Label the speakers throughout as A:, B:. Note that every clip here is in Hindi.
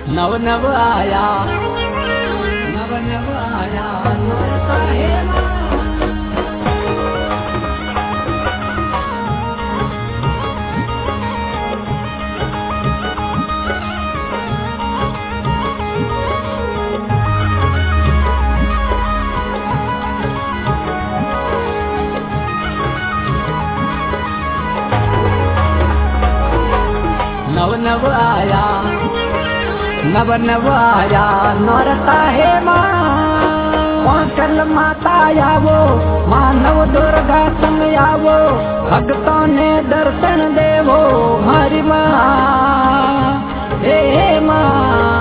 A: नव नव आया नौरता है माँ। नव आया नव आया नौरता है माँ। चल माता आवो माँ नव दुर्गा संग आवो, भक्तों ने दर्शन देवो हमारी माँ हे माँ।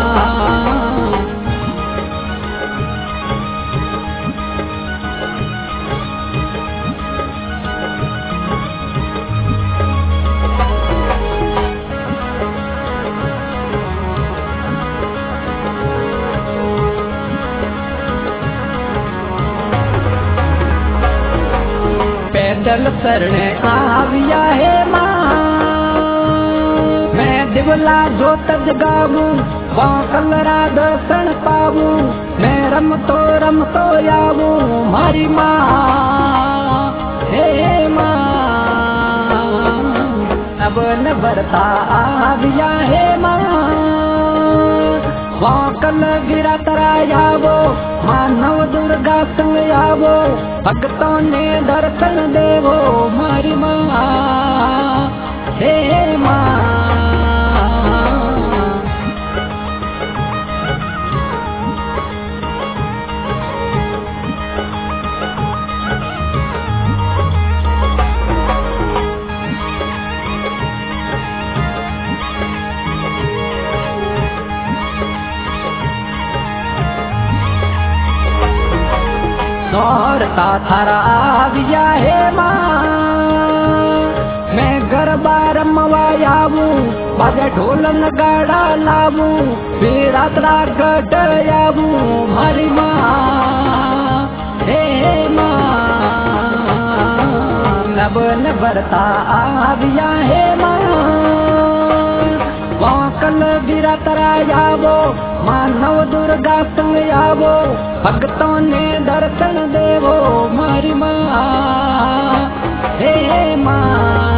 A: पैदल शरणे आविया है माँ, मैं दिवला जोत जगावू कलरा दर्शन पावू, मैं रमतो आवू हमारी माँ हे माँ। अब न बरता आविया है माँ, कल गिरा तरायावो माँ नव दुर्गा संग आवो, भक्तों ने दर्शन देवो हमारी माँ हे माँ। नौरता थारा आविया है माँ, मैं गरबा रमवा आवू, बाजा ढोल नगाड़ा लावू, बेरात्रा गढ़ आवू हमारी माँ हे माँ। नव न बरता आविया है माँ, कल गिरा तरायावो माँ नव दुर्गा संग आवो, भक्तों ने दर्शन देवो हमारी माँ हे माँ।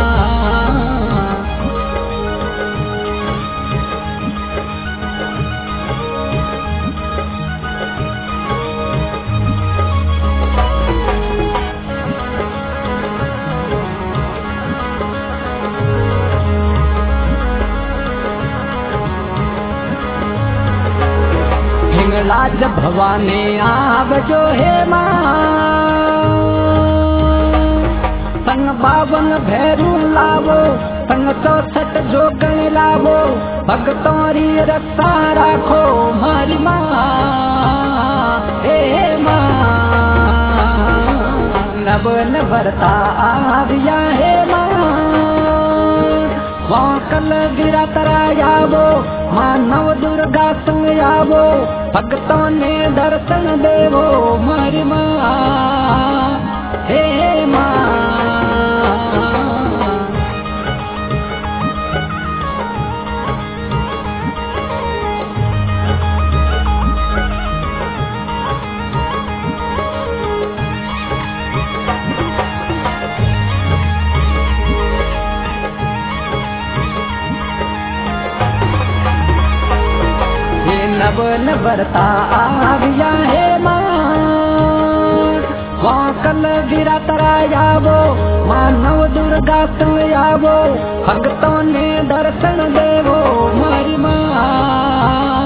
A: लाज भवानी आवजो है माँ, संग बावन भैरू लावो, संग 64 जोगण लावो, भक्तों री रक्षा राखो हमारी माँ हे माँ। नव न बरता आविया है माँ, कल गिरा तरायावो माँ नव दुर्गा संग आवो, भक्तों ने दर्शन देवो हमारी माँ हे माँ। नव न बरता आविया है माँ, कल गिरा तरायावो माँ नव दुर्गा संग आवो, भक्तों ने दर्शन देवो हमारी माँ।